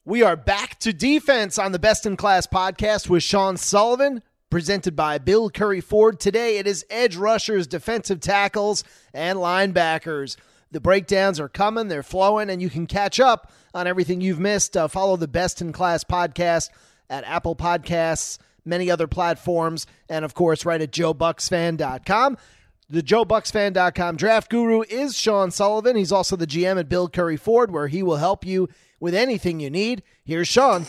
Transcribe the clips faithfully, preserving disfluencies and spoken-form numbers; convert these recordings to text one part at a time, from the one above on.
We are back to defense on the Best in Class podcast with Sean Sullivan, presented by Bill Curry Ford. Today it is edge rushers, defensive tackles, and linebackers. The breakdowns are coming, they're flowing, and you can catch up on everything you've missed. Uh, follow the Best in Class podcast at Apple Podcasts, many other platforms, and of course right at joe bucks fan dot com. The joe bucks fan dot com draft guru is Sean Sullivan. He's also the G M at Bill Curry Ford, where he will help you with anything you need. Here's Sean.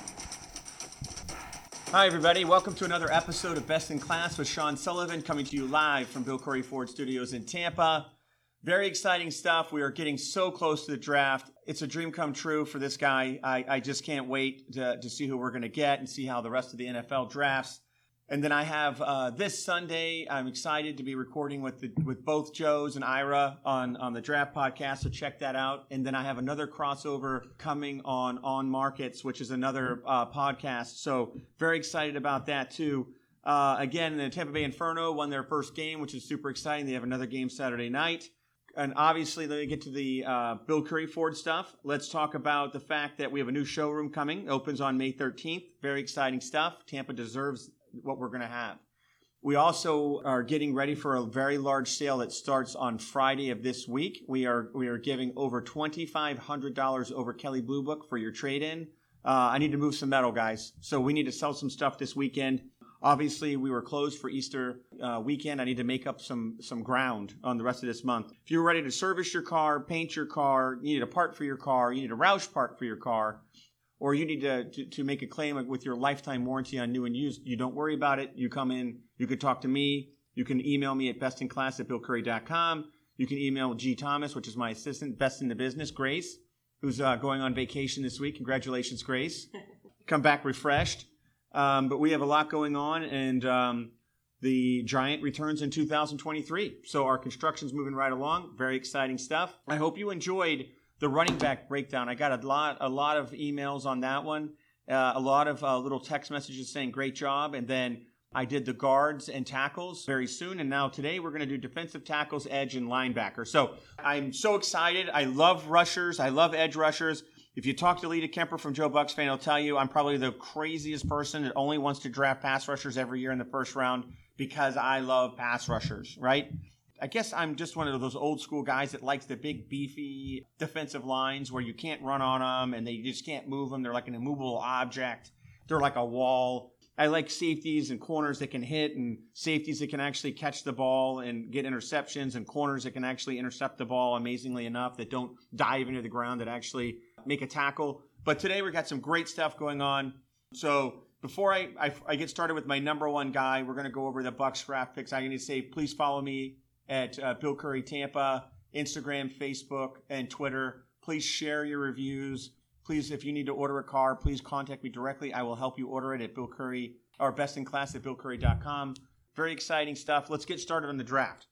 Hi, everybody. Welcome to another episode of Best in Class with Sean Sullivan, coming to you live from Bill Curry Ford Studios in Tampa. Very exciting stuff. We are getting so close to the draft. It's a dream come true for this guy. I, I just can't wait to, to see who we're going to get and see how the rest of the N F L drafts. And then I have uh, this Sunday, I'm excited to be recording with the, with both Joes and Ira on, on the Draft Podcast, so check that out. And then I have another crossover coming on On Markets, which is another uh, podcast. So very excited about that too. Uh, again, the Tampa Bay Inferno won their first game, which is super exciting. They have another game Saturday night. And obviously, let me get to the uh, Bill Curry Ford stuff. Let's talk about the fact that we have a new showroom coming. It opens on May thirteenth. Very exciting stuff. Tampa deserves what we're going to have. We also are getting ready for a very large sale that starts on Friday of this week. We are we are giving over twenty-five hundred dollars over Kelly Blue Book for your trade-in. Uh, I need to move some metal, guys. So we need to sell some stuff this weekend. Obviously, we were closed for Easter uh, weekend. I need to make up some some ground on the rest of this month. If you're ready to service your car, paint your car, you need a part for your car, you need a Roush part for your car, or you need to, to, to make a claim with your lifetime warranty on new and used, you don't worry about it. You come in, you can talk to me. You can email me at bestinclass at bill curry dot com. You can email G. Thomas, which is my assistant, best in the business, Grace, who's uh, going on vacation this week. Congratulations, Grace. Come back refreshed. Um, but we have a lot going on, and um, the Giant returns in two thousand twenty-three. So our construction's moving right along. Very exciting stuff. I hope you enjoyed the running back breakdown. I got a lot, a lot of emails on that one, uh, a lot of uh, little text messages saying great job, and then I did the guards and tackles very soon, and now today we're going to do defensive tackles, edge, and linebacker. So I'm so excited. I love rushers. I love edge rushers. If you talk to Lita Kemper from Joe Bucks Fan, he'll tell you I'm probably the craziest person that only wants to draft pass rushers every year in the first round because I love pass rushers, right? I guess I'm just one of those old school guys that likes the big, beefy defensive lines where you can't run on them and they just can't move them. They're like an immovable object. They're like a wall. I like safeties and corners that can hit and safeties that can actually catch the ball and get interceptions and corners that can actually intercept the ball amazingly enough that don't dive into the ground, that actually make a tackle. But today we've got some great stuff going on. So before I, I, I get started with my number one guy, we're going to go over the Bucks draft picks. I'm going to say please follow me at uh, Bill Curry Tampa, Instagram, Facebook, and Twitter. Please share your reviews. Please, if you need to order a car, please contact me directly. I will help you order it at Bill Curry, or Best in Class at bill curry dot com. Very exciting stuff. Let's get started on the draft.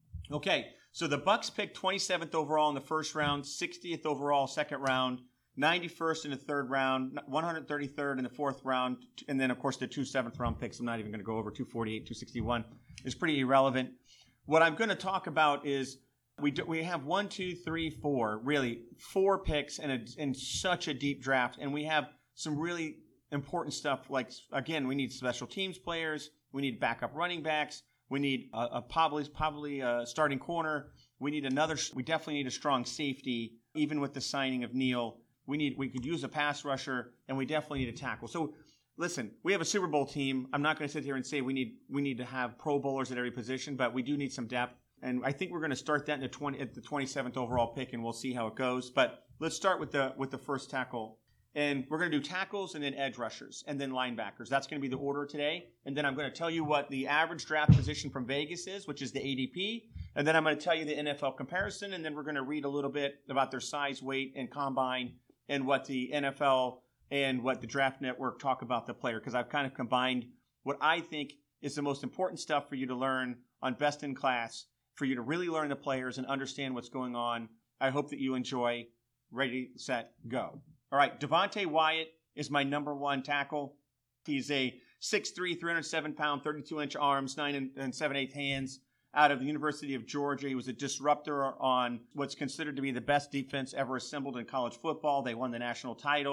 Okay, so the Bucks picked twenty-seventh overall in the first round, sixtieth overall second round, ninety-first in the third round, one hundred thirty-third in the fourth round, and then, of course, the two seventh round picks. I'm not even going to go over two forty-eight, two sixty-one. It's pretty irrelevant. What I'm going to talk about is we do, we have one, two, three, four, really four picks in, a, in such a deep draft, and we have some really important stuff like, again, we need special teams players, we need backup running backs, we need a, a probably probably a starting corner, we need another, we definitely need a strong safety, even with the signing of Neal. We need we could use a pass rusher, and we definitely need a tackle. So listen, we have a Super Bowl team. I'm not going to sit here and say we need we need to have Pro Bowlers at every position, but we do need some depth. And I think we're going to start that in the twenty at the twenty-seventh overall pick, and we'll see how it goes. But let's start with the with the first tackle. And we're going to do tackles and then edge rushers and then linebackers. That's going to be the order today. And then I'm going to tell you what the average draft position from Vegas is, which is the A D P. And then I'm going to tell you the N F L comparison. And then we're going to read a little bit about their size, weight, and combine and what the N F L and what the Draft Network talk about the player. Because I've kind of combined what I think is the most important stuff for you to learn on Best in Class, for you to really learn the players and understand what's going on. I hope that you enjoy. Ready, set, go. All right, Devonte Wyatt is my number one tackle. He's a six three, three hundred seven pound, thirty-two inch arms, nine and seven eighths hands out of the University of Georgia. He was a disruptor on what's considered to be the best defense ever assembled in college football. They won the national title.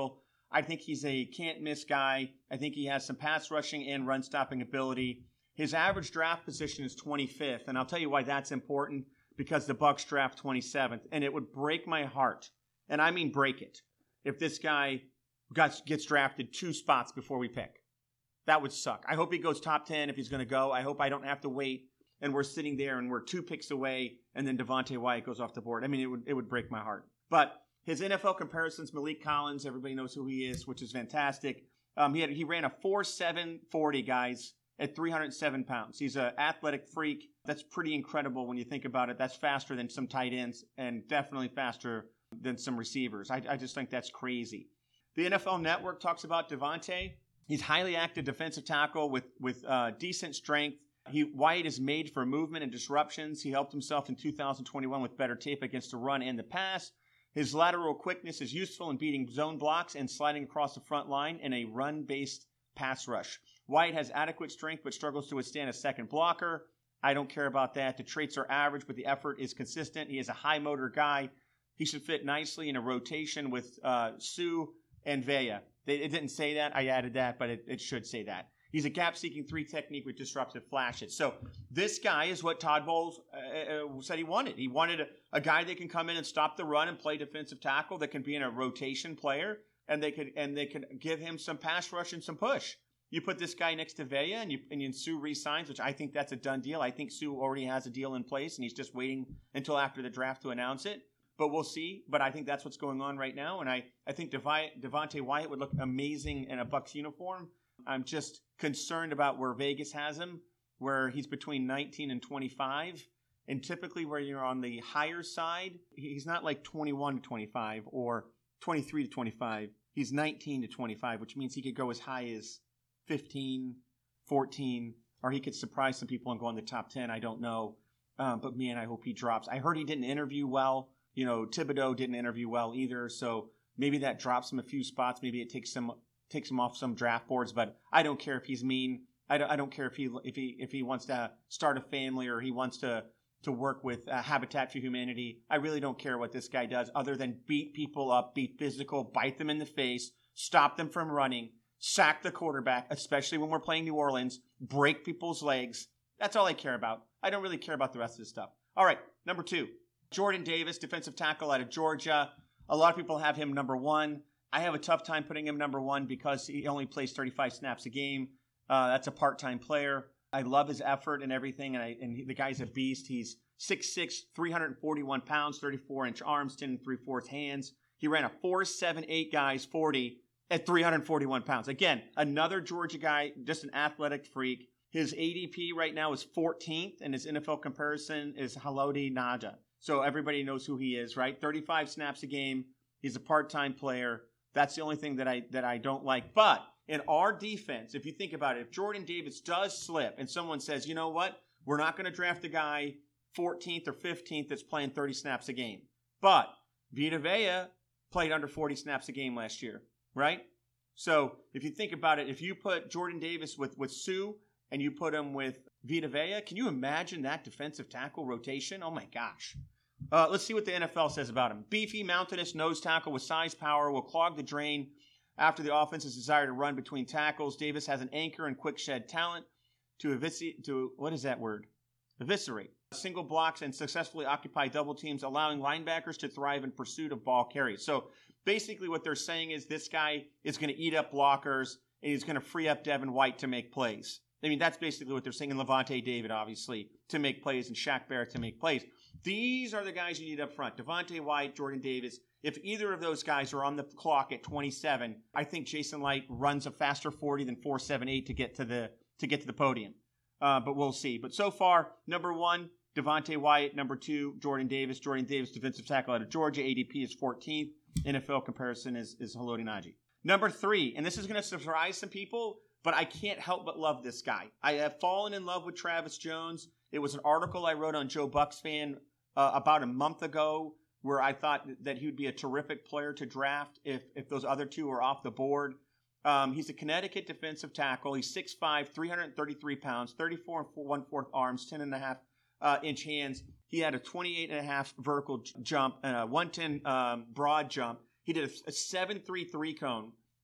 I think he's a can't-miss guy. I think he has some pass rushing and run-stopping ability. His average draft position is twenty-fifth, and I'll tell you why that's important, because the Bucs draft twenty-seventh, and it would break my heart, and I mean break it, if this guy got, gets drafted two spots before we pick. That would suck. I hope he goes top ten if he's going to go. I hope I don't have to wait, and we're sitting there and we're two picks away, and then Devontae Wyatt goes off the board. I mean, it would it would break my heart. But his N F L comparisons, Malik Collins, everybody knows who he is, which is fantastic. Um, he had he ran a four seven forty, guys, at three hundred seven pounds. He's an athletic freak. That's pretty incredible when you think about it. That's faster than some tight ends and definitely faster than some receivers. I, I just think that's crazy. The N F L Network talks about Devontae. He's highly active defensive tackle with, with uh, decent strength. He, Wyatt is made for movement and disruptions. He helped himself in two thousand twenty-one with better tape against the run and the pass. His lateral quickness is useful in beating zone blocks and sliding across the front line in a run-based pass rush. Wyatt has adequate strength but struggles to withstand a second blocker. I don't care about that. The traits are average, but the effort is consistent. He is a high-motor guy. He should fit nicely in a rotation with uh, Sue and Vea. They, it didn't say that. I added that, but it, it should say that. He's a gap-seeking three technique with disruptive flashes. So this guy is what Todd Bowles uh, said he wanted. He wanted a, a guy that can come in and stop the run and play defensive tackle, that can be in a rotation player, and they could and they could give him some pass rush and some push. You put this guy next to Vea, and you and you Sue re-signs, which I think that's a done deal. I think Sue already has a deal in place, and he's just waiting until after the draft to announce it. But we'll see. But I think that's what's going on right now, and I, I think Devi- Devontae Wyatt would look amazing in a Bucs uniform. I'm just concerned about where Vegas has him, where he's between nineteen and twenty-five. And typically where you're on the higher side, he's not like twenty-one to twenty-five or twenty-three to twenty-five. He's nineteen to twenty-five, which means he could go as high as fifteen, fourteen, or he could surprise some people and go in the top ten. I don't know. Um, but, man, I hope he drops. I heard he didn't interview well. You know, Thibodeau didn't interview well either. So maybe that drops him a few spots. Maybe it takes him takes him off some draft boards. But I don't care if he's mean. I don't, I don't care if he if he if he wants to start a family or he wants to to work with uh, Habitat for Humanity. I really don't care what this guy does other than beat people up, be physical, bite them in the face, stop them from running, sack the quarterback, especially when we're playing New Orleans, break people's legs. That's all I care about. I don't really care about the rest of this stuff. All right, number two, Jordan Davis, defensive tackle out of Georgia. A lot of people have him number one. I have a tough time putting him number one because he only plays thirty-five snaps a game. Uh, that's a part-time player. I love his effort and everything, and, I, and he, the guy's a beast. He's six six, three hundred forty-one pounds, thirty-four inch arms, ten and three-fourths hands. He ran a four seven eight guys forty at three hundred forty-one pounds. Again, another Georgia guy, just an athletic freak. His A D P right now is fourteenth, and his N F L comparison is Haloti Ngata. So everybody knows who he is, right? thirty-five snaps a game. He's a part-time player. That's the only thing that I that I don't like. But in our defense, if you think about it, if Jordan Davis does slip and someone says, you know what, we're not going to draft a guy fourteenth or fifteenth that's playing thirty snaps a game. But Vita Vea played under forty snaps a game last year, right? So if you think about it, if you put Jordan Davis with, with Sue and you put him with Vita Vea, can you imagine that defensive tackle rotation? Oh, my gosh. Uh, let's see what the N F L says about him. Beefy, mountainous nose tackle with size power will clog the drain after the offense's desire to run between tackles. Davis has an anchor and quick shed talent to eviscerate, to, what is that word? Eviscerate. Single blocks and successfully occupy double teams, allowing linebackers to thrive in pursuit of ball carries. So basically what they're saying is this guy is going to eat up blockers and he's going to free up Devin White to make plays. I mean, that's basically what they're saying. And Levante David, obviously, to make plays, and Shaq Barrett to make plays. These are the guys you need up front. Devontae Wyatt, Jordan Davis. If either of those guys are on the clock at twenty-seven, I think Jason Light runs a faster forty than four seven eight to get to the to get to the podium. Uh, but we'll see. But so far, number one, Devontae Wyatt. Number two, Jordan Davis. Jordan Davis, defensive tackle out of Georgia. A D P is fourteenth. N F L comparison is, is Haloti Ngata. Number three, and this is going to surprise some people, but I can't help but love this guy. I have fallen in love with Travis Jones. It was an article I wrote on Joe Bucks Fan uh, about a month ago where I thought that he would be a terrific player to draft if, if those other two are off the board. Um, he's a Connecticut defensive tackle. He's six five, three hundred thirty-three pounds, thirty-four and one-fourth arms, ten and a half uh, inch hands. He had a twenty-eight and a half vertical j- jump and a one ten um, broad jump. He did a, a seven three three cone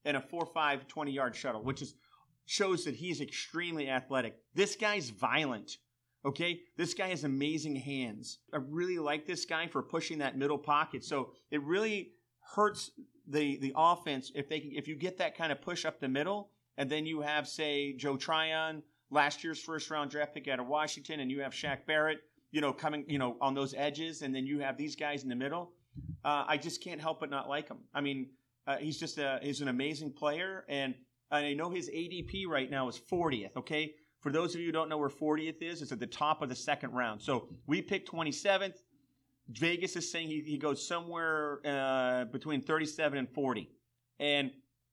and a four five twenty-yard shuttle, which is shows that he's extremely athletic. This guy's violent. Okay, this guy has amazing hands. I really like this guy for pushing that middle pocket. So it really hurts the the offense if they can, if you get that kind of push up the middle, and then you have, say, Joe Tryon, last year's first round draft pick out of Washington, and you have Shaq Barrett, you know, coming, you know, on those edges, and then you have these guys in the middle. Uh, I just can't help but not like him. I mean, uh, he's just a he's an amazing player, and I know his A D P right now is fortieth. Okay, for those of you who don't know where fortieth is, it's at the top of the second round. So we picked twenty-seventh. Vegas is saying he, he goes somewhere uh, between thirty-seven and forty. And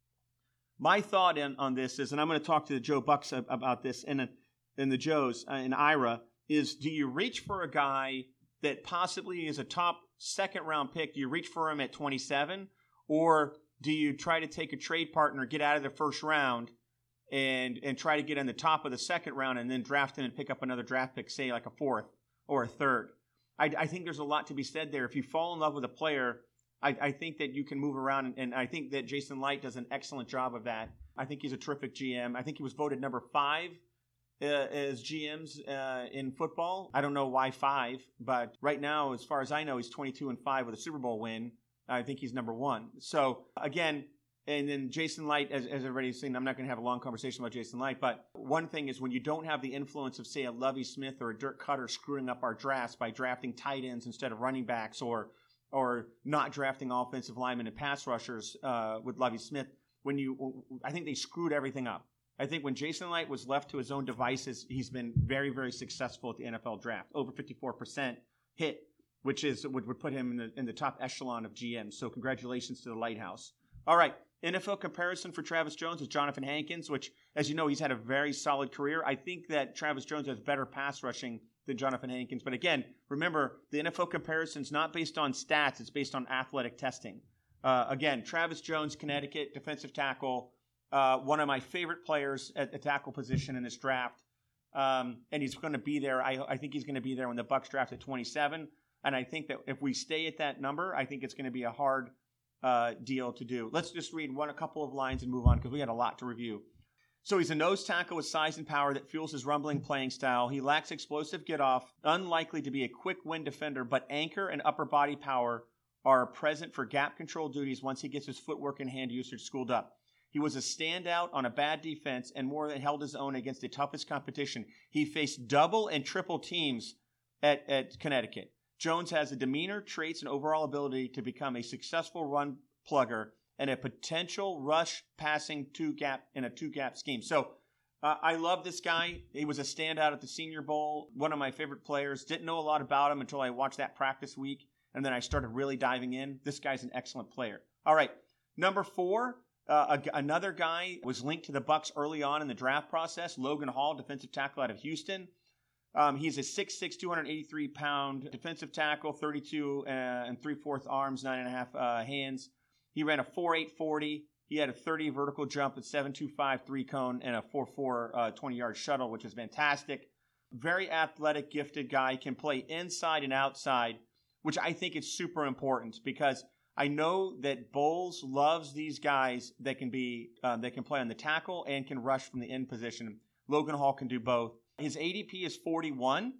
my thought in, on this is, and I'm going to talk to the Joe Bucks about this and, and the Joes uh, and Ira, is do you reach for a guy that possibly is a top second round pick? Do you reach for him at twenty-seven? Or do you try to take a trade partner, get out of the first round, and and try to get in the top of the second round and then draft him and pick up another draft pick, say like a fourth or a third? I, I think there's a lot to be said there. If you fall in love with a player, I, I think that you can move around, and, and I think that Jason Light does an excellent job of that. I think he's a terrific G M. I think he was voted number five uh, as G Ms uh, in football. I don't know why five, but right now, as far as I know, he's twenty-two and five with a Super Bowl win. I think he's number one. So again, and then Jason Light, as, as everybody's seen, I'm not going to have a long conversation about Jason Light, but one thing is when you don't have the influence of, say, a Lovie Smith or a Dirk Cutter screwing up our drafts by drafting tight ends instead of running backs, or or not drafting offensive linemen and pass rushers uh, with Lovie Smith, when you, I think they screwed everything up. I think when Jason Light was left to his own devices, he's been very, very successful at the N F L draft. Over fifty-four percent hit, which is would, would put him in the, in the top echelon of G Ms. So congratulations to the Lighthouse. All right. N F L comparison for Travis Jones is Jonathan Hankins, which, as you know, he's had a very solid career. I think that Travis Jones has better pass rushing than Jonathan Hankins. But again, remember, the N F L comparison is not based on stats. It's based on athletic testing. Uh, again, Travis Jones, Connecticut, defensive tackle, uh, one of my favorite players at the tackle position in this draft. Um, and he's going to be there. I, I think he's going to be there when the Bucs draft at twenty-seven. And I think that if we stay at that number, I think it's going to be a hard Uh, deal to do. Let's just read one a couple of lines and move on because we had a lot to review. So he's a nose tackle with size and power that fuels his rumbling playing style. He lacks explosive get-off, unlikely to be a quick win defender, but anchor and upper body power are present for gap control duties once he gets his footwork and hand usage schooled up. He was a standout on a bad defense and more than held his own against the toughest competition. He faced double and triple teams at, at Connecticut. Jones has the demeanor, traits, and overall ability to become a successful run plugger and a potential rush passing two gap in a two gap scheme. So uh, I love this guy. He was a standout at the Senior Bowl. One of my favorite players. Didn't know a lot about him until I watched that practice week, and then I started really diving in. This guy's an excellent player. All right, number four, uh, a, another guy was linked to the Bucs early on in the draft process. Logan Hall, defensive tackle out of Houston. Um, he's a six six, two hundred eighty-three pound defensive tackle, thirty-two uh, and three-fourths arms, nine and a half uh, hands. He ran a four eight forty. He had a thirty vertical jump at seven two five three cone and a four four uh, twenty-yard shuttle, which is fantastic. Very athletic, gifted guy. Can play inside and outside, which I think is super important because I know that Bowles loves these guys that can be uh, that can play on the tackle and can rush from the end position. Logan Hall can do both. His A D P is forty-one.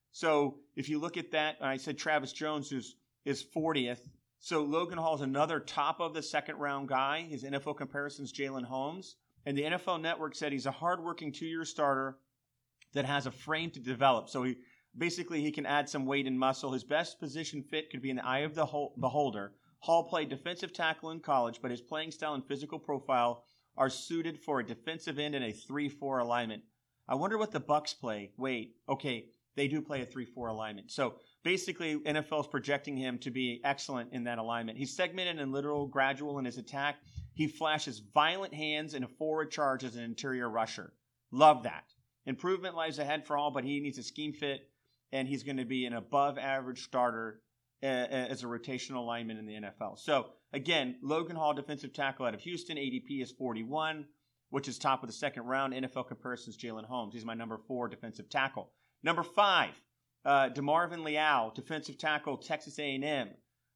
So if you look at that, I said Travis Jones is, is fortieth. So Logan Hall is another top of the second round guy. His N F L comparison is Jalen Holmes. And the N F L Network said he's a hardworking two-year starter that has a frame to develop. So he basically he can add some weight and muscle. His best position fit could be in the eye of the beholder. Hall played defensive tackle in college, but his playing style and physical profile are suited for a defensive end in a three four alignment. I wonder what the Bucs play. Wait, okay, they do play a three four alignment. So basically, N F L is projecting him to be excellent in that alignment. He's segmented and literal, gradual in his attack. He flashes violent hands in a forward charge as an interior rusher. Love that. Improvement lies ahead for Hall, but he needs a scheme fit, and he's going to be an above-average starter uh, as a rotational lineman in the N F L. So again, Logan Hall, defensive tackle out of Houston, A D P is forty-one. Which is top of the second round. N F L comparisons, Jalen Holmes. He's my number four defensive tackle. Number five, uh, DeMarvin Leal, defensive tackle, Texas A and M.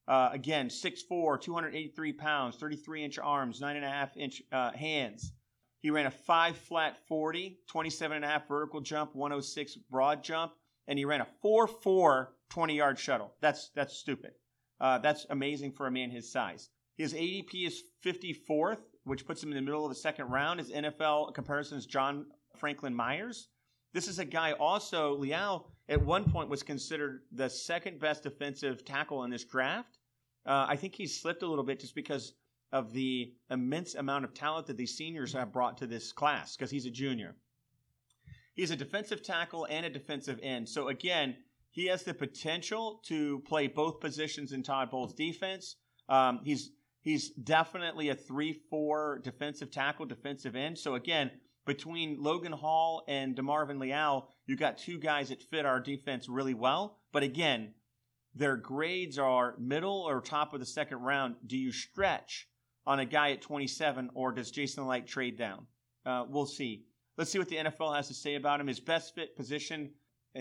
Uh, again, six foot four, two hundred eighty-three pounds, thirty-three inch arms, nine point five inch uh, hands. He ran a five flat forty, twenty-seven and a half vertical jump, one oh six broad jump, and he ran a four four twenty-yard shuttle. That's that's stupid. Uh, that's amazing for a man his size. His A D P is fifty-fourth, which puts him in the middle of the second round. His N F L comparison is John Franklin Myers. This is a guy also, Leal, at one point was considered the second best defensive tackle in this draft. Uh, I think he's slipped a little bit just because of the immense amount of talent that these seniors have brought to this class because he's a junior. He's a defensive tackle and a defensive end. So again, he has the potential to play both positions in Todd Bowles' defense. Um, he's he's definitely a three four defensive tackle, defensive end. So again, between Logan Hall and DeMarvin Leal, you got two guys that fit our defense really well. But again, their grades are middle or top of the second round. Do you stretch on a guy at twenty-seven, or does Jason Licht trade down? Uh, we'll see. Let's see what the N F L has to say about him. His best fit position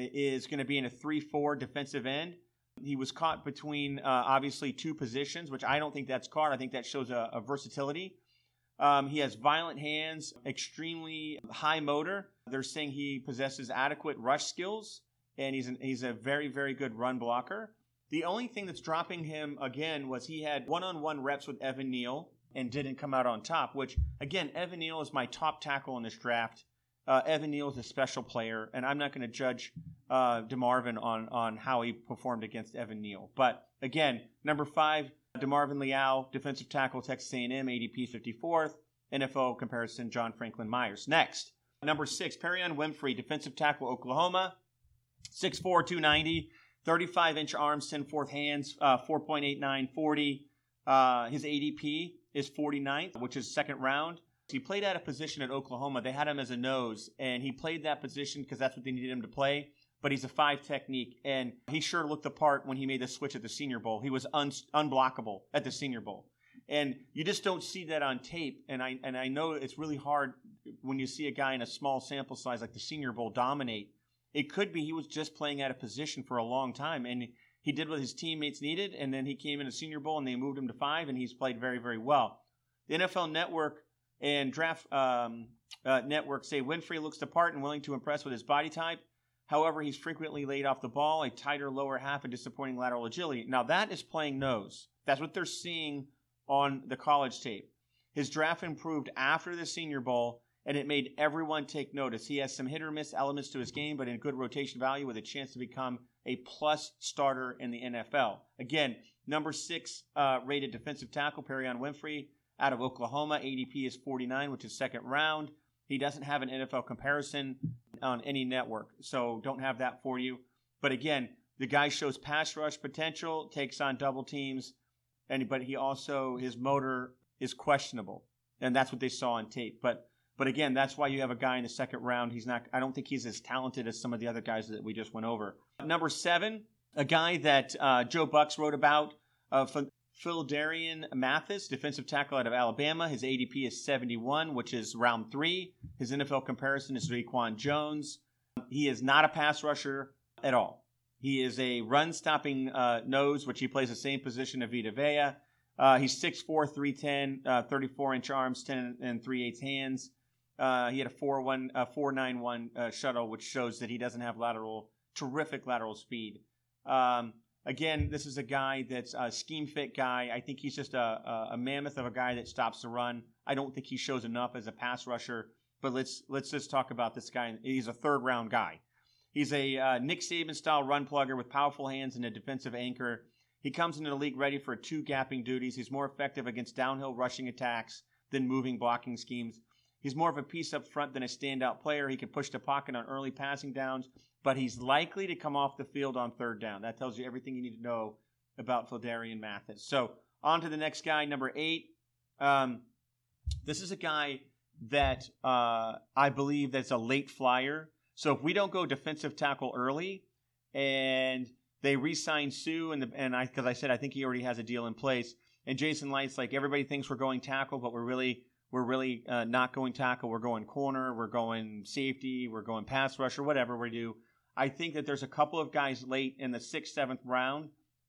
is going to be in a three four defensive end. He was caught between, uh, obviously, two positions, which I don't think that's caught. I think that shows a, a versatility. Um, he has violent hands, extremely high motor. They're saying he possesses adequate rush skills, and he's an, he's a very, very good run blocker. The only thing that's dropping him, again, was he had one-on-one reps with Evan Neal and didn't come out on top, which, again, Evan Neal is my top tackle in this draft. Uh, Evan Neal is a special player, and I'm not going to judge uh, DeMarvin on, on how he performed against Evan Neal. But, again, number five, DeMarvin Leal, defensive tackle, Texas A and M, A D P fifty-fourth. N F L comparison, John Franklin Myers. Next, number six, Perrion Winfrey, defensive tackle, Oklahoma, six four, two ninety, thirty-five inch arms, ten fourth hands, uh, four point eight nine, forty. Uh, his A D P is forty-ninth, which is second round. He played at a position at Oklahoma. They had him as a nose, and he played that position because that's what they needed him to play. But he's a five technique, and he sure looked the part when he made the switch at the Senior Bowl. He was un- unblockable at the Senior Bowl. And you just don't see that on tape. And I and I know it's really hard when you see a guy in a small sample size like the Senior Bowl dominate. It could be he was just playing at a position for a long time, and he did what his teammates needed, and then he came in a Senior Bowl, and they moved him to five, and he's played very, very well. The N F L Network and Draft um, uh, Network say Winfrey looks the part and willing to impress with his body type. However, he's frequently laid off the ball, a tighter lower half, and disappointing lateral agility. Now, that is playing nose. That's what they're seeing on the college tape. His draft improved after the Senior Bowl, and it made everyone take notice. He has some hit-or-miss elements to his game, but in good rotation value with a chance to become a plus starter in the N F L. Again, number six uh, rated defensive tackle, Perrion Winfrey, out of Oklahoma. A D P is forty-nine, which is second round. He doesn't have an N F L comparison on any network, so don't have that for you. But again, the guy shows pass rush potential, takes on double teams, and but he also, his motor is questionable, and that's what they saw on tape. But but again, that's why you have a guy in the second round. He's not. I don't think he's as talented as some of the other guys that we just went over. Number seven, a guy that uh, Joe Bucks wrote about, uh, Phidarian Mathis, defensive tackle out of Alabama. His A D P is seventy-one, which is round three. His N F L comparison is Raekwon Jones. He is not a pass rusher at all. He is a run-stopping uh, nose, which he plays the same position of Vita Vea. Uh, he's six four, three ten, uh, thirty-four inch arms, ten and three eighths hands. Uh, he had a four one, uh, four nine one uh, shuttle, which shows that he doesn't have lateral, terrific lateral speed. Um, Again, this is a guy that's a scheme fit guy. I think he's just a, a, a mammoth of a guy that stops the run. I don't think he shows enough as a pass rusher, but let's let's just talk about this guy. He's a third round guy. He's a uh, Nick Saban style run plugger with powerful hands and a defensive anchor. He comes into the league ready for two gapping duties. He's more effective against downhill rushing attacks than moving blocking schemes. He's more of a piece up front than a standout player. He can push the pocket on early passing downs, but he's likely to come off the field on third down. That tells you everything you need to know about Phidarian Mathis. So on to the next guy, number eight. Um, this is a guy that uh, I believe that's a late flyer. So if we don't go defensive tackle early and they re-sign Sue, and, the, and I, because I said I think he already has a deal in place, and Jason Light's like, everybody thinks we're going tackle, but we're really we're really uh, not going tackle. We're going corner. We're going safety. We're going pass rusher, whatever we do. I think that there's a couple of guys late in the sixth, seventh round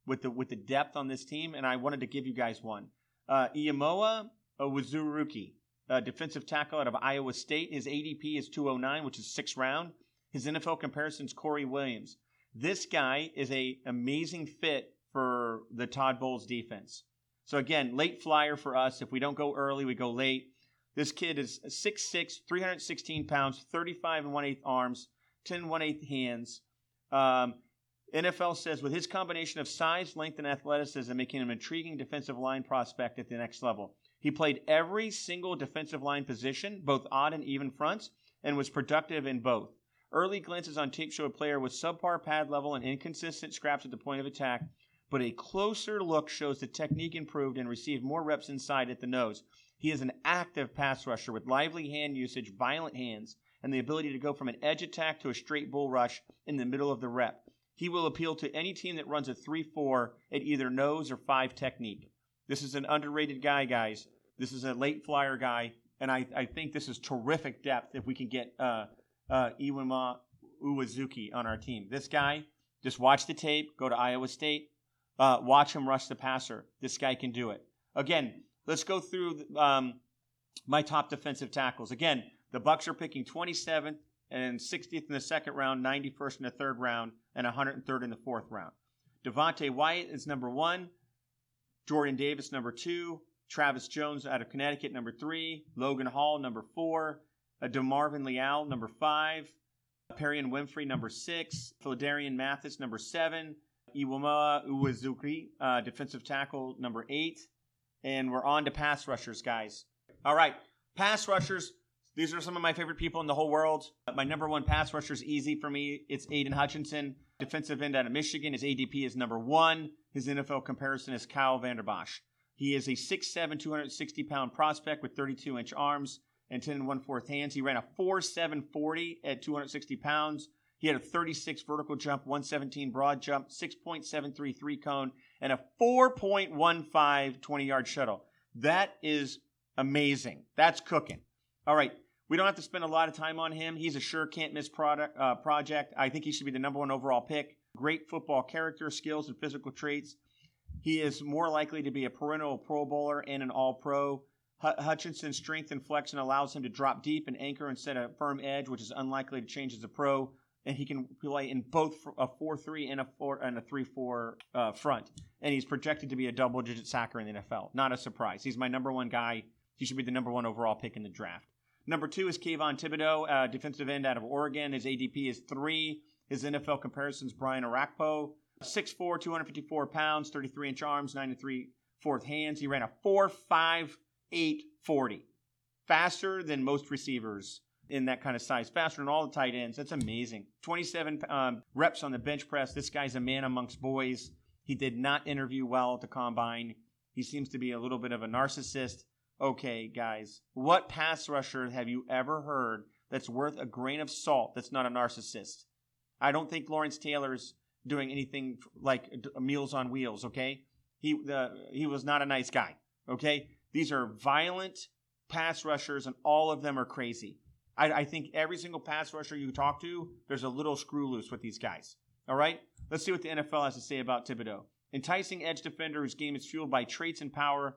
with the with the depth on this team, and I wanted to give you guys one. Uh, Iamoa Uwazuruki, uh, defensive tackle out of Iowa State. His A D P is two oh nine, which is sixth round. His N F L comparison is Corey Williams. This guy is a amazing fit for the Todd Bowles defense. So again, late flyer for us. If we don't go early, we go late. This kid is six six, three hundred sixteen pounds, thirty-five and one eighth arms, ten and one eighth hands. Um, N F L says with his combination of size, length, and athleticism, making him an intriguing defensive line prospect at the next level. He played every single defensive line position, both odd and even fronts, and was productive in both. Early glances on tape show a player with subpar pad level and inconsistent scraps at the point of attack, but a closer look shows the technique improved and received more reps inside at the nose. He is an active pass rusher with lively hand usage, violent hands, and the ability to go from an edge attack to a straight bull rush in the middle of the rep. He will appeal to any team that runs a three four at either nose or five technique. This is an underrated guy, guys. This is a late flyer guy, and I, I think this is terrific depth if we can get uh, uh, Iwema Uwazuki on our team. This guy, just watch the tape, go to Iowa State, uh, watch him rush the passer. This guy can do it. Again, let's go through um, my top defensive tackles. Again, the Bucs are picking twenty-seventh and sixtieth in the second round, ninety-first in the third round, and one hundred third in the fourth round. Devontae Wyatt is number one. Jordan Davis, number two. Travis Jones out of Connecticut, number three. Logan Hall, number four. Uh, DeMarvin Leal, number five. Perion Winfrey, number six. Philodarian Mathis, number seven. Iwema Uwazuki, uh, defensive tackle, number eight. And we're on to pass rushers, guys. All right, pass rushers. These are some of my favorite people in the whole world. My number one pass rusher is easy for me. It's Aiden Hutchinson, defensive end out of Michigan. His A D P is number one. His N F L comparison is Kyle Vanderbosch. He is a six seven, two hundred sixty pound prospect with thirty-two inch arms and ten and one fourth hands. He ran a four seven forty at two hundred sixty pounds. He had a thirty-six vertical jump, one seventeen broad jump, six point seven three three cone, and a four point one five twenty-yard shuttle. That is amazing. That's cooking. All right. We don't have to spend a lot of time on him. He's a sure can't-miss product, uh, project. I think he should be the number one overall pick. Great football character, skills, and physical traits. He is more likely to be a perennial Pro Bowler and an All-Pro. H- Hutchinson's strength and flexion allows him to drop deep and anchor instead of firm edge, which is unlikely to change as a pro. And he can play in both a four three and a four and a three four uh, front. And he's projected to be a double-digit sacker in the N F L. Not a surprise. He's my number one guy. He should be the number one overall pick in the draft. Number two is Kayvon Thibodeau, uh, defensive end out of Oregon. His A D P is three. His N F L comparison is Brian Orakpo. six four, two hundred fifty-four pounds, thirty-three inch arms, nine and three fourth hands. He ran a four five eight forty. Faster than most receivers in that kind of size. Faster than all the tight ends. That's amazing. twenty-seven um, reps on the bench press. This guy's a man amongst boys. He did not interview well at the combine. He seems to be a little bit of a narcissist. Okay, guys, what pass rusher have you ever heard that's worth a grain of salt that's not a narcissist? I don't think Lawrence Taylor's doing anything like Meals on Wheels, okay? He the, he was not a nice guy, okay? These are violent pass rushers, and all of them are crazy. I, I think every single pass rusher you talk to, there's a little screw loose with these guys, all right? Let's see what the N F L has to say about Thibodeau. Enticing edge defender whose game is fueled by traits and power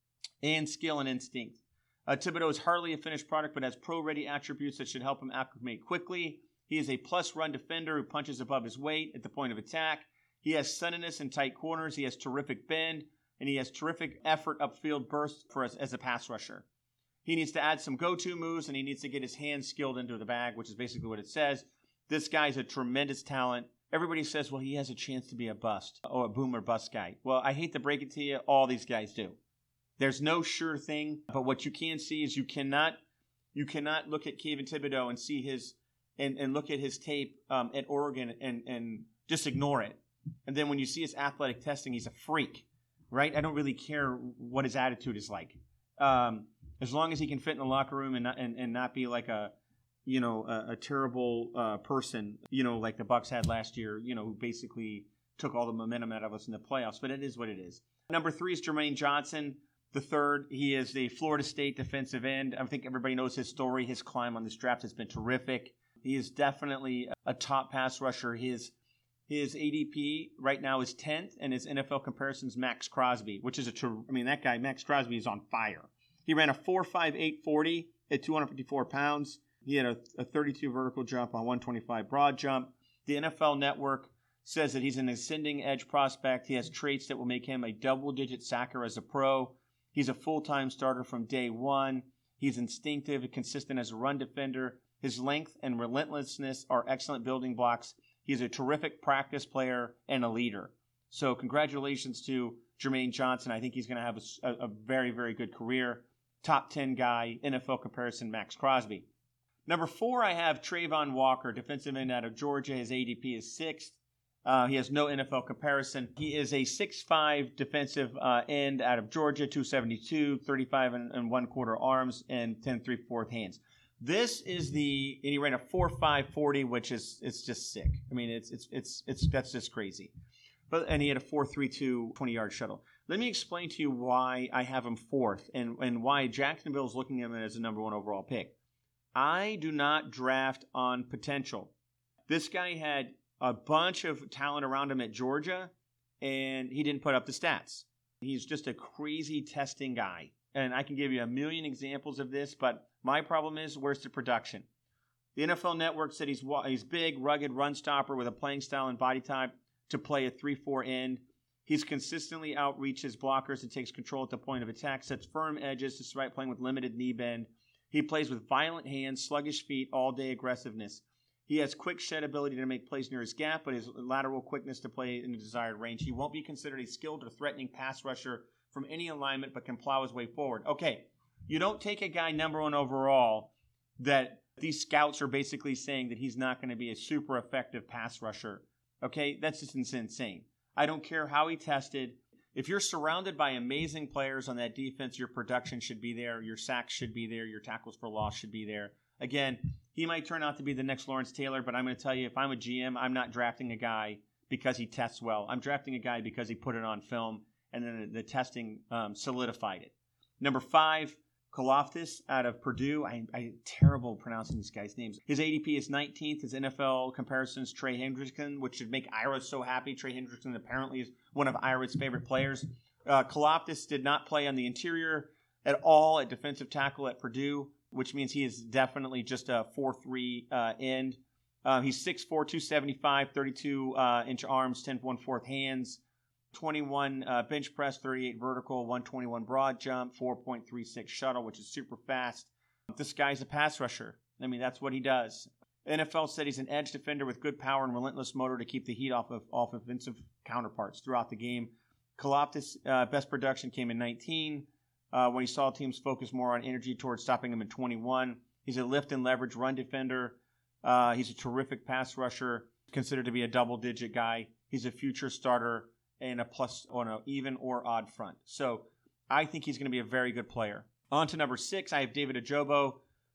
and skill and instinct. Uh, Thibodeau is hardly a finished product, but has pro-ready attributes that should help him acclimate quickly. He is a plus-run defender who punches above his weight at the point of attack. He has suddenness in tight corners. He has terrific bend, and he has terrific effort upfield burst for us as a pass rusher. He needs to add some go-to moves, and he needs to get his hands skilled into the bag, which is basically what it says. This guy's a tremendous talent. Everybody says, well, he has a chance to be a bust, or a boom or bust guy. Well, I hate to break it to you, all these guys do. There's no sure thing, but what you can see is you cannot you cannot look at Kayvon Thibodeau and see his and, and look at his tape um, at Oregon and, and just ignore it. And then when you see his athletic testing, he's a freak, right? I don't really care what his attitude is like. Um, as long as he can fit in the locker room and not, and, and not be like a you know a, a terrible uh, person, you know, like the Bucs had last year, you know, who basically took all the momentum out of us in the playoffs. But it is what it is. Number three is Jermaine Johnson. The third, he is the Florida State defensive end. I think everybody knows his story. His climb on this draft has been terrific. He is definitely a top pass rusher. His His A D P right now is tenth, and his N F L comparisons Max Crosby, which is a ter- I mean, that guy, Max Crosby, is on fire. He ran a four five eight forty at two hundred fifty-four pounds. He had a, a thirty-two vertical jump on one twenty-five broad jump. The N F L Network says that he's an ascending edge prospect. He has traits that will make him a double-digit sacker as a pro. He's a full-time starter from day one. He's instinctive and consistent as a run defender. His length and relentlessness are excellent building blocks. He's a terrific practice player and a leader. So congratulations to Jermaine Johnson. I think he's going to have a, a, a very, very good career. Top ten guy, N F L comparison, Max Crosby. Number four, I have Trayvon Walker, defensive end out of Georgia. His A D P is sixth. Uh, he has no N F L comparison. He is a six five defensive uh, end out of Georgia, two seventy-two, thirty-five and, and one quarter arms, and ten three-fourth hands. This is the, and he ran a four five forty, which is, it's just sick. I mean, it's, it's, it's, it's, that's just crazy. But, and he had a four three two twenty-yard shuttle. Let me explain to you why I have him fourth and, and why Jacksonville is looking at him as a number one overall pick. I do not draft on potential. This guy had a bunch of talent around him at Georgia, and he didn't put up the stats. He's just a crazy testing guy. And I can give you a million examples of this, but my problem is, where's the production? The N F L Network said he's he's big, rugged run stopper with a playing style and body type to play a three four end. He's consistently outreaches blockers and takes control at the point of attack, sets firm edges despite playing with limited knee bend. He plays with violent hands, sluggish feet, all-day aggressiveness. He has quick shed ability to make plays near his gap, but his lateral quickness to play in the desired range. He won't be considered a skilled or threatening pass rusher from any alignment, but can plow his way forward. Okay, you don't take a guy number one overall that these scouts are basically saying that he's not going to be a super effective pass rusher. Okay, that's just insane. I don't care how he tested. If you're surrounded by amazing players on that defense, your production should be there, your sacks should be there, your tackles for loss should be there. Again, he might turn out to be the next Lawrence Taylor, but I'm going to tell you, if I'm a G M, I'm not drafting a guy because he tests well. I'm drafting a guy because he put it on film, and then the testing um, solidified it. Number five, Kalaftis out of Purdue. I, I'm terrible pronouncing these guys' names. His A D P is nineteenth. His N F L comparisons, Trey Hendrickson, which should make Ira so happy. Trey Hendrickson apparently is one of Ira's favorite players. Uh, Kalaftis did not play on the interior at all at defensive tackle at Purdue, which means he is definitely just a four three uh, end. Uh, he's six four, two seventy-five, thirty-two uh, inch arms, ten one-fourth hands, twenty-one uh, bench press, thirty-eight vertical, one twenty-one broad jump, four point three six shuttle, which is super fast. This guy's a pass rusher. I mean, that's what he does. N F L said he's an edge defender with good power and relentless motor to keep the heat off of off offensive counterparts throughout the game. Kalaftis' uh, best production came in nineteen. Uh, when he saw teams focus more on energy towards stopping him in twenty-one. He's a lift and leverage run defender. Uh, he's a terrific pass rusher, considered to be a double-digit guy. He's a future starter and a plus on an even or odd front. So I think he's going to be a very good player. On to number six, I have David Ojabo.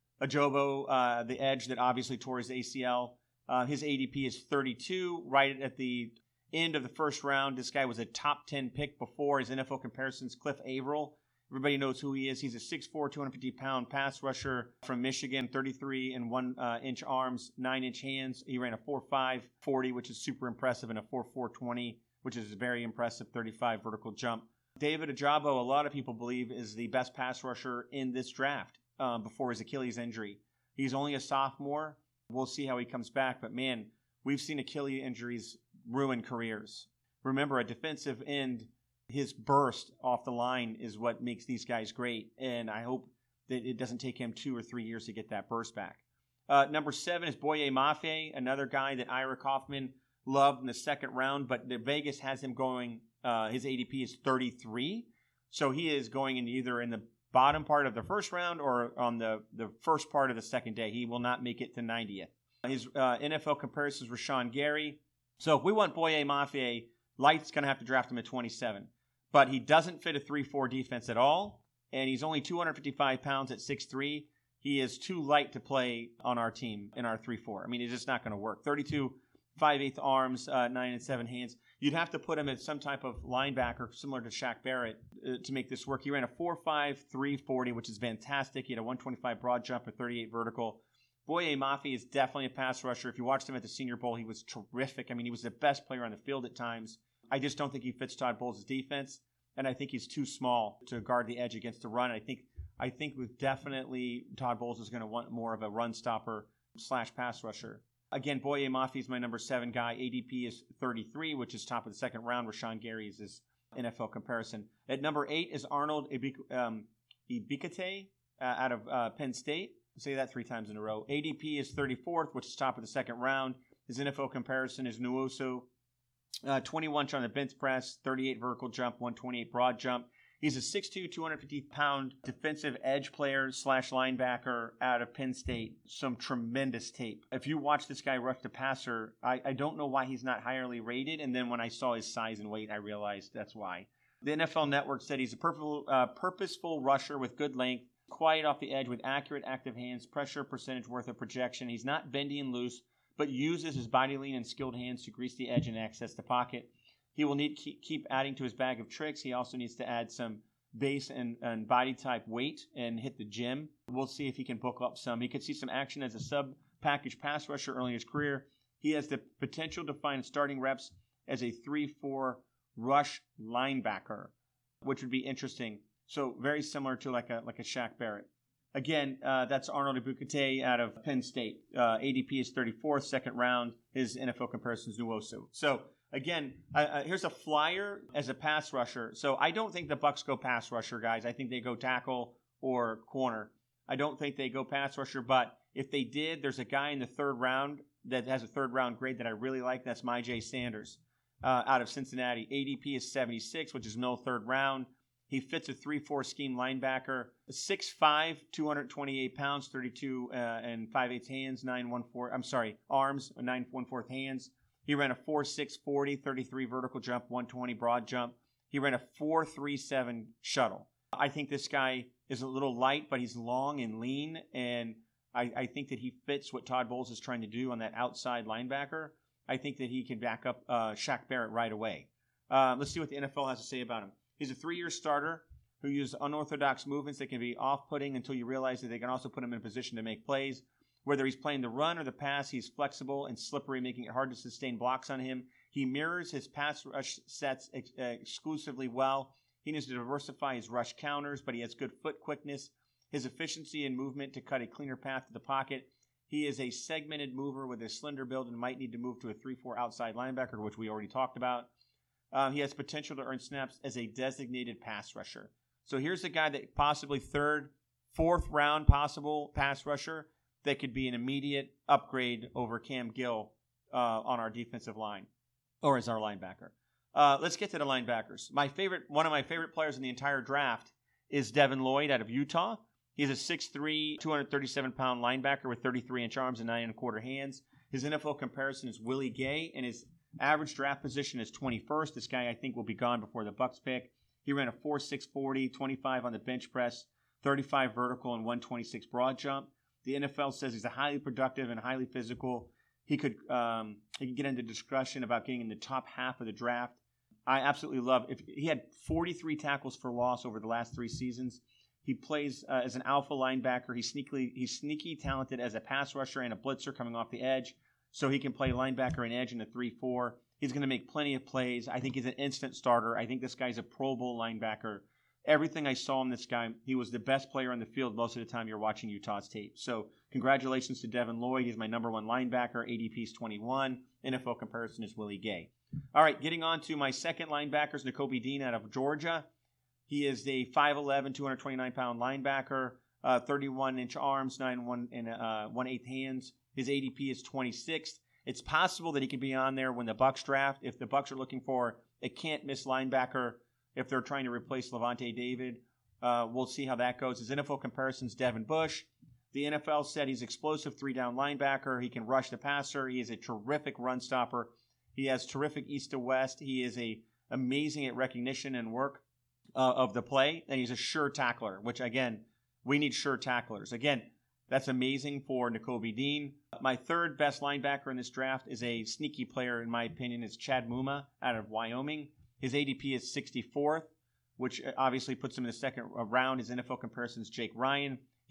Ojabo, uh, the edge that obviously tore his A C L. Uh, his A D P is thirty-two, right at the end of the first round. This guy was a top ten pick before. His N F L comparisons, Cliff Averill. Everybody knows who he is. He's a six four, two hundred fifty pound pass rusher from Michigan, thirty-three and one uh, inch arms, nine inch hands. He ran a four five forty, which is super impressive, and a four four twenty, which is a very impressive thirty-five vertical jump. David Ojabo, a lot of people believe, is the best pass rusher in this draft um, before his Achilles injury. He's only a sophomore. We'll see how he comes back, but man, we've seen Achilles injuries ruin careers. Remember, a defensive end, his burst off the line is what makes these guys great, and I hope that it doesn't take him two or three years to get that burst back. Uh, number seven is Boye Mafe, another guy that Ira Kaufman loved in the second round, but the Vegas has him going, uh, his A D P is thirty-three, so he is going in either in the bottom part of the first round or on the, the first part of the second day. He will not make it to ninetieth. His uh, N F L comparisons were Rashawn Gary. So if we want Boye Mafe, Light's going to have to draft him at twenty-seven. But he doesn't fit a three four defense at all, and he's only two hundred fifty-five pounds at six three. He is too light to play on our team in our three four. I mean, it's just not going to work. thirty-two, five eighths arms, uh, nine and seven hands. You'd have to put him at some type of linebacker similar to Shaq Barrett uh, to make this work. He ran a four five, three forty, which is fantastic. He had a one twenty-five broad jump, a thirty-eight vertical, Boye Mafe is definitely a pass rusher. If you watched him at the Senior Bowl, he was terrific. I mean, he was the best player on the field at times. I just don't think he fits Todd Bowles' defense, and I think he's too small to guard the edge against the run. I think I think with definitely Todd Bowles is going to want more of a run stopper slash pass rusher. Again, Boye Mafe is my number seven guy. A D P is thirty-three, which is top of the second round. Rashawn Gary is his N F L comparison. At number eight is Arnold Ibik- um, Ibikate uh, out of uh, Penn State. I'll say that three times in a row. A D P is thirty-fourth, which is top of the second round. His N F L comparison is Nwosu. Uh, twenty-one on the bench press, thirty-eight vertical jump, one twenty-eight broad jump. He's a six two, two hundred fifty pound defensive edge player slash linebacker out of Penn State. Some tremendous tape. If you watch this guy rush the passer, I, I don't know why he's not highly rated. And then when I saw his size and weight, I realized that's why. The N F L Network said he's a purposeful, uh, purposeful rusher with good length, quiet off the edge with accurate active hands, pressure percentage worth of projection. He's not bendy and loose, but uses his body lean and skilled hands to grease the edge and access the pocket. He will need to keep adding to his bag of tricks. He also needs to add some base and, and body type weight and hit the gym. We'll see if he can book up some. He could see some action as a sub-package pass rusher early in his career. He has the potential to find starting reps as a three four rush linebacker, which would be interesting. So very similar to like a like a Shaq Barrett. Again, uh, that's Arnold Ibukate out of Penn State. Uh, A D P is thirty-fourth, second round. His N F L comparison is Nwosu. So again, uh, uh, here's a flyer as a pass rusher. So I don't think the Bucks go pass rusher, guys. I think they go tackle or corner. I don't think they go pass rusher, but if they did, there's a guy in the third round that has a third round grade that I really like. That's Myjai Sanders uh, out of Cincinnati. A D P is seventy-six, which is no third round. He fits a three four scheme linebacker, six five, two hundred twenty-eight pounds, thirty-two uh, and five eighths hands, nine one four. I'm sorry, arms, nine one fourth hands. He ran a four six forty, thirty-three vertical jump, one twenty broad jump. He ran a four three seven shuttle. I think this guy is a little light, but he's long and lean, and I, I think that he fits what Todd Bowles is trying to do on that outside linebacker. I think that he can back up uh, Shaq Barrett right away. Uh, let's see what the N F L has to say about him. He's a three-year starter who uses unorthodox movements that can be off-putting until you realize that they can also put him in a position to make plays. Whether he's playing the run or the pass, he's flexible and slippery, making it hard to sustain blocks on him. He mirrors his pass rush sets ex- uh, exclusively well. He needs to diversify his rush counters, but he has good foot quickness. His efficiency and movement to cut a cleaner path to the pocket. He is a segmented mover with a slender build and might need to move to a three four outside linebacker, which we already talked about. Um, he has potential to earn snaps as a designated pass rusher. So here's a guy that possibly third, fourth round possible pass rusher that could be an immediate upgrade over Cam Gill uh, on our defensive line or as our linebacker. Uh, let's get to the linebackers. My favorite, one of my favorite players in the entire draft is Devin Lloyd out of Utah. He's a six three, two hundred thirty-seven pound linebacker with thirty-three inch arms and nine and a quarter hands. His N F L comparison is Willie Gay, and his average draft position is twenty-first. This guy, I think, will be gone before the Bucks pick. He ran a four six forty, twenty-five on the bench press, thirty-five vertical, and one twenty-six broad jump. The N F L says he's a highly productive and highly physical. He could um, he could get into discussion about getting in the top half of the draft. I absolutely love if he had forty-three tackles for loss over the last three seasons. He plays uh, as an alpha linebacker. He's sneaky, he's sneaky talented as a pass rusher and a blitzer coming off the edge. So he can play linebacker and edge in a three four. He's going to make plenty of plays. I think he's an instant starter. I think this guy's a Pro Bowl linebacker. Everything I saw in this guy, he was the best player on the field most of the time you're watching Utah's tape. So congratulations to Devin Lloyd. He's my number one linebacker. A D P is twenty-one. N F L comparison is Willie Gay. All right, getting on to my second linebacker is Nakobe Dean out of Georgia. He is a five eleven, two hundred twenty-nine pound linebacker, uh, thirty-one inch arms, nine one and uh, one eighth hands. His A D P is twenty-sixth. It's possible that he could be on there when the Bucks draft. If the Bucks are looking for a can't-miss linebacker, if they're trying to replace Levante David, uh, we'll see how that goes. His N F L comparison is Devin Bush. The N F L said he's explosive three-down linebacker. He can rush the passer. He is a terrific run stopper. He has terrific east to west. He is a amazing at recognition and work uh, of the play, and he's a sure tackler, which, again, we need sure tacklers. Again, that's amazing for Nakobe Dean. My third best linebacker in this draft is a sneaky player, in my opinion. It's Chad Muma out of Wyoming. His A D P is sixty-fourth, which obviously puts him in the second round. His N F L comparison is Jake Ryan. He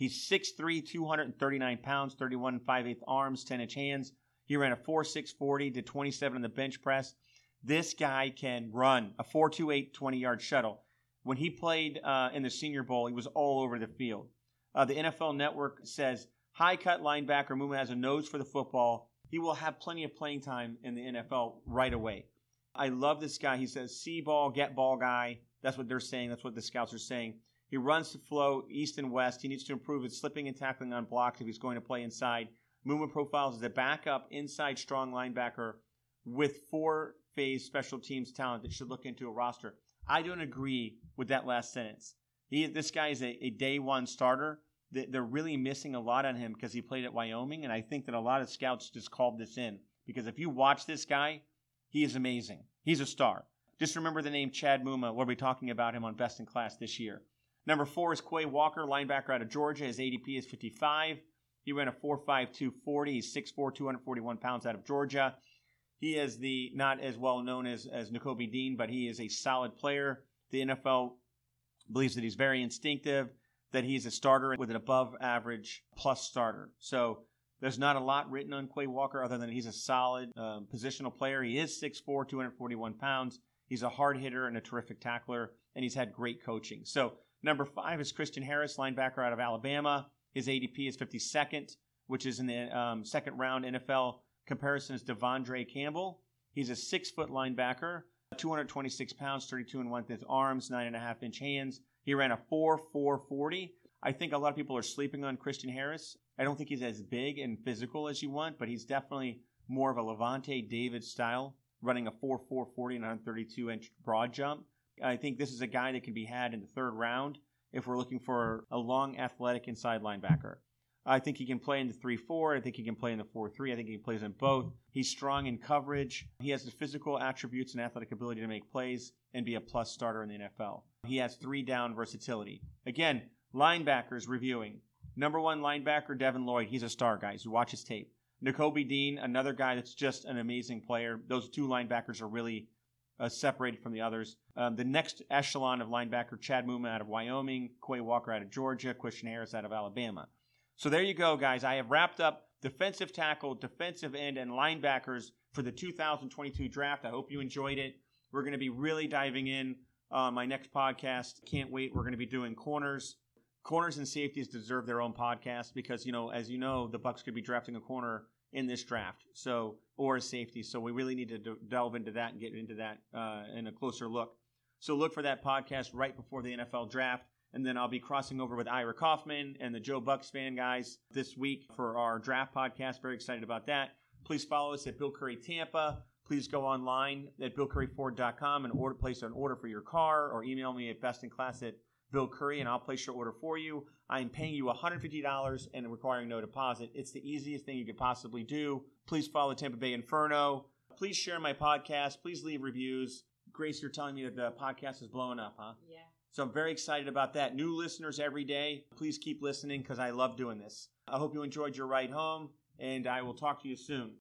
He's six three, two hundred thirty-nine pounds, thirty-one and five eighths arms, ten inch hands. He ran a four six forty to twenty-seven in the bench press. This guy can run a four two eight twenty-yard shuttle. When he played uh, in the Senior Bowl, he was all over the field. Uh, the N F L Network says, high-cut linebacker Muma has a nose for the football. He will have plenty of playing time in the N F L right away. I love this guy. He says, see ball, get ball guy. That's what they're saying. That's what the scouts are saying. He runs to flow east and west. He needs to improve his slipping and tackling on blocks if he's going to play inside. Muma profiles as a backup, inside strong linebacker with four-phase special teams talent that should look into a roster. I don't agree with that last sentence. He, this guy is a, a day one starter. They're really missing a lot on him because he played at Wyoming, and I think that a lot of scouts just called this in. Because if you watch this guy, he is amazing. He's a star. Just remember the name Chad Muma. We'll be talking about him on Best in Class this year. Number four is Quay Walker, linebacker out of Georgia. His A D P is fifty-five. He ran a four five two forty. He's six four, two hundred forty-one pounds out of Georgia. He is the not as well known as, as Nakobe Dean, but he is a solid player. The N F L believes that he's very instinctive, that he's a starter with an above average plus starter. So there's not a lot written on Quay Walker other than he's a solid um, positional player. He is six four, two hundred forty-one pounds. He's a hard hitter and a terrific tackler, and he's had great coaching. So number five is Christian Harris, linebacker out of Alabama. His A D P is fifty-second, which is in the um, second round N F L comparison is Devondre Campbell. He's a six-foot linebacker, two hundred twenty-six pounds, thirty-two and one-fifth arms, nine and a half inch hands. He ran a four four forty. I think a lot of people are sleeping on Christian Harris. I don't think he's as big and physical as you want, but he's definitely more of a Levante David style, running a four four forty and one thirty-two inch broad jump. I think this is a guy that can be had in the third round if we're looking for a long, athletic inside linebacker. I think he can play in the three four. I think he can play in the four three. I think he plays in both. He's strong in coverage. He has the physical attributes and athletic ability to make plays and be a plus starter in the N F L. He has three down versatility. Again, linebackers reviewing. Number one linebacker, Devin Lloyd. He's a star, guys. You watch his tape. Nakobe Dean, another guy that's just an amazing player. Those two linebackers are really uh, separated from the others. Um, the next echelon of linebacker, Chad Muma out of Wyoming, Quay Walker out of Georgia, Christian Harris out of Alabama. So there you go, guys. I have wrapped up defensive tackle, defensive end, and linebackers for the two thousand twenty-two draft. I hope you enjoyed it. We're going to be really diving in on my next podcast. Can't wait. We're going to be doing corners. Corners and safeties deserve their own podcast because, you know, as you know, the Bucs could be drafting a corner in this draft, so or a safety. So we really need to d- delve into that and get into that uh, in a closer look. So look for that podcast right before the N F L draft. And then I'll be crossing over with Ira Kaufman and the Joe Bucks fan guys this week for our draft podcast. Very excited about that. Please follow us at Bill Curry Tampa. Please go online at bill curry ford dot com and order place an order for your car, or email me at bestinclass at Bill Curry and I'll place your order for you. I am paying you one hundred fifty dollars and requiring no deposit. It's the easiest thing you could possibly do. Please follow Tampa Bay Inferno. Please share my podcast. Please leave reviews. Grace, you're telling me that the podcast is blowing up, huh? Yeah. So I'm very excited about that. New listeners every day. Please keep listening because I love doing this. I hope you enjoyed your ride home, and I will talk to you soon.